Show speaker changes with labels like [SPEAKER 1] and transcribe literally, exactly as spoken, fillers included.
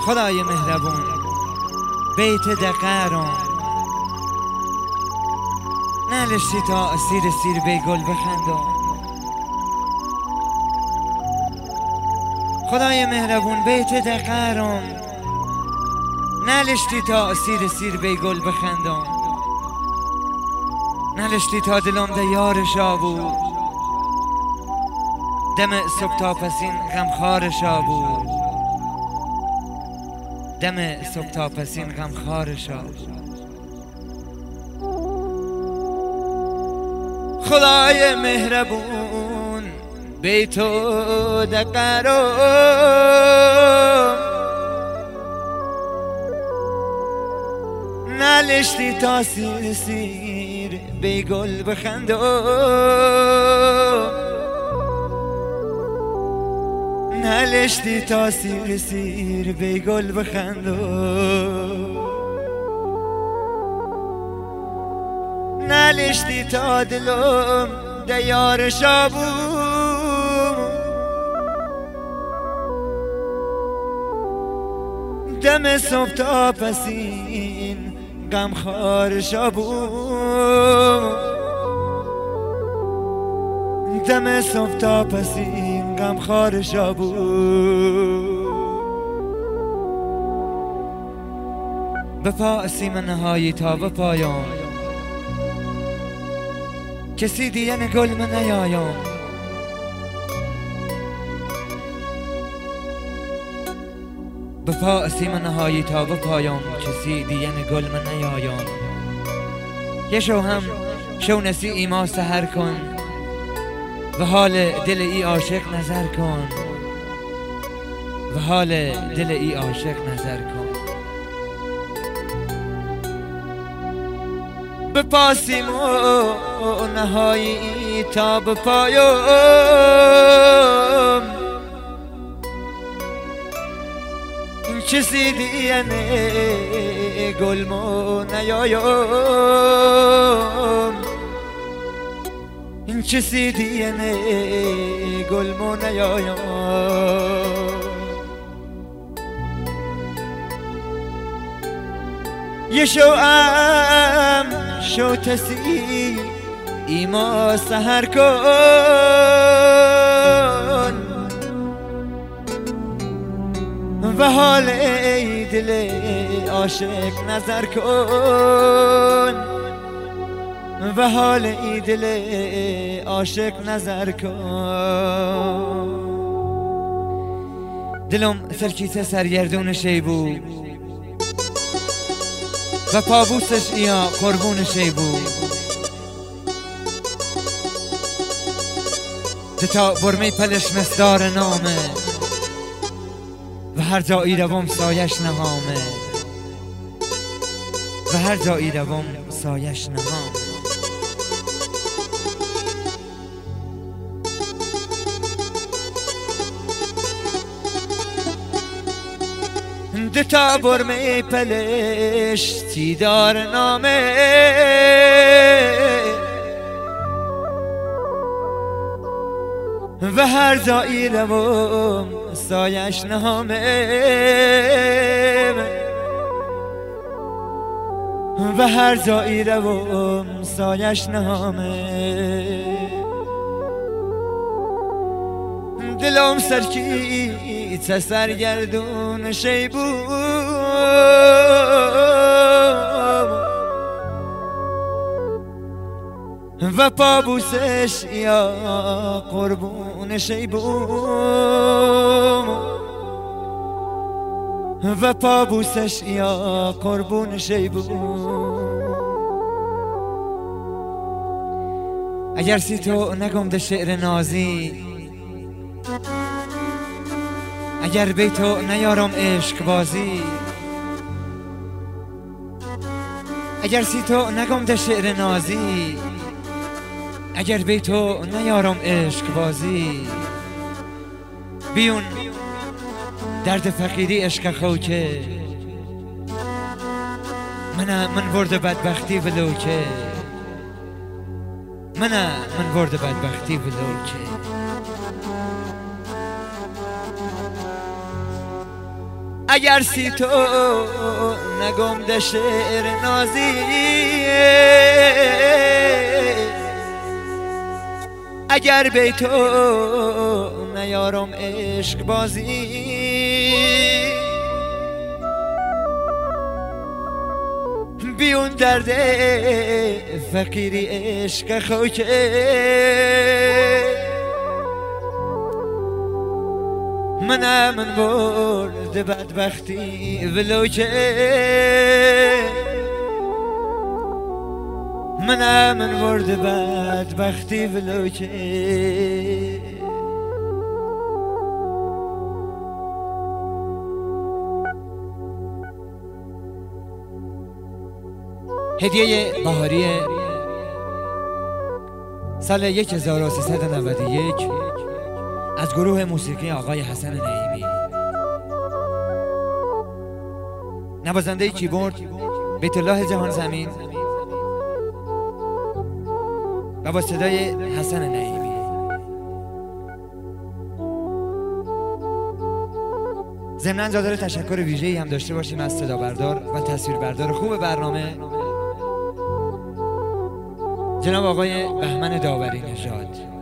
[SPEAKER 1] خدای مهربون بیت دقرم نلشتی تا سیر سیر بی گل بخندم. خدای مهربون بیت دقرم نلشتی تا سیر سیر بی گل بخندم. نلشتی تا دلم ده یارشا بود دم صبح تا پسین غمخوارشا بود دم صبح تا پسین غمخوارشا. خدای مهربون بیتو دقرم نلشتی تا سیر سیر بی گل بخندم. نلشتی تا سیر سیر بی گل بخندم. نلشتی تا دلم ده یارشا بود دم صبح تا پسین غمخوارشا بود دم صبح تا پسین غمخوارشا بود. بپا سیم نهایی تا بپایم کسی دیگه گل من نیایم. بپا سیم نهایی تا بپایم کسی دیگه گل من نیایم. یه شو هم شو نسی ایما سهر کن و حال دل ای عاشق نظر کن و حال دل ای عاشق نظر کن. بپاسیم و نهایی تا بپایم این چیزی دیگه گل مو نیایم. این چیزی دیگه گل مو نیایم. یه شو ام شو تسی ایما سهر کن و حال ای دل عاشق نظر کن و حال ای دل عاشق نظر کن. دلم سرکیسه سرگردون شیبو و پابوسش ایا قربون شیبو تا برمی پلش مصدار نامه و هر جایی روم سایش نهامه و هر جایی روم سایش نهامه. دتا برمی پلش تیدار نامه و هر جایی روم سایش نهامه و هر جایی روم سایش نهامه. دلم سرکی چه سرگردون شیبو و پابوسش یا قربون شیبو و پابوسش یا قربون شیبو. اگر سی تو نگم ده شعر نازی اگر بی تو نیارم عشق بازی اگر سی تو نگم ده شعر نازی اگر بی تو نیارم عشق بازی بیون درد فقیری عشق خوکه من من برد بدبختی ولوکه من من برد بدبختی ولوکه. اگر سی تو نگم ده شعر نازی، اگر بی تو نیارم عشق بازی، بیون درد فقیری عشق خوکه، منم من برد بدبختی ولوکه، منم من برد بدبختی ولوکه. هدیه بهاری سال هزار و سیصد و نود و یک از گروه موسیقی آقای حسن نعیمی. نوازنده کیبورد بیت الله جهان زمین و با صدای حسن نعیمی. ضمناً جا داره تشکر ویژه‌ای هم داشته باشیم از صدا بردار و تصویر بردار خوب برنامه جناب آقای بهمن داوری نژاد.